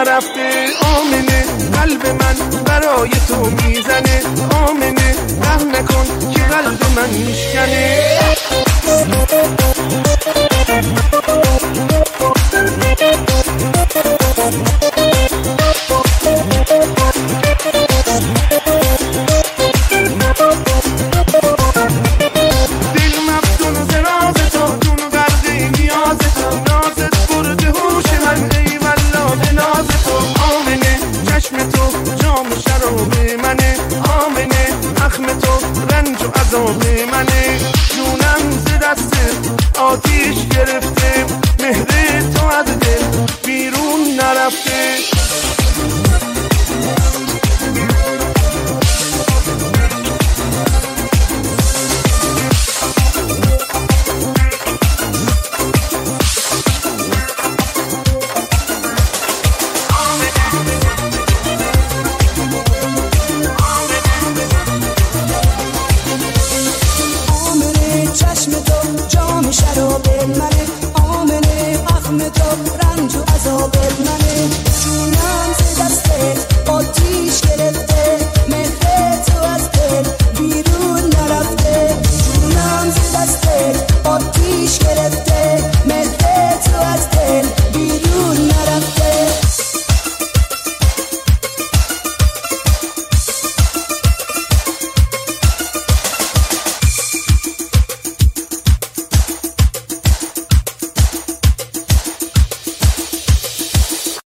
نرفته. آمنه قلب من برای تو میزنه، آمنه رحم نکن که قلب من میشکنه. دل مفتون و زراز تو، جون غرقی نیاز تو، نازت برده هوش من، ای والله به ناز تو. آمنه چشم تو جام شراب منه، آمنه اخم تو رنج و عذاب منه. جونم ز دست آتیش گرفته، مهر تو از دل بیرون نرفته. چشم تو جام شراب منه، آمنه اخم تو رنج و عذاب منه. جونم ز دست آتیش گرفته، مهر تو از دل بیرون نرفته. جونم ز دست آتیش گرفته،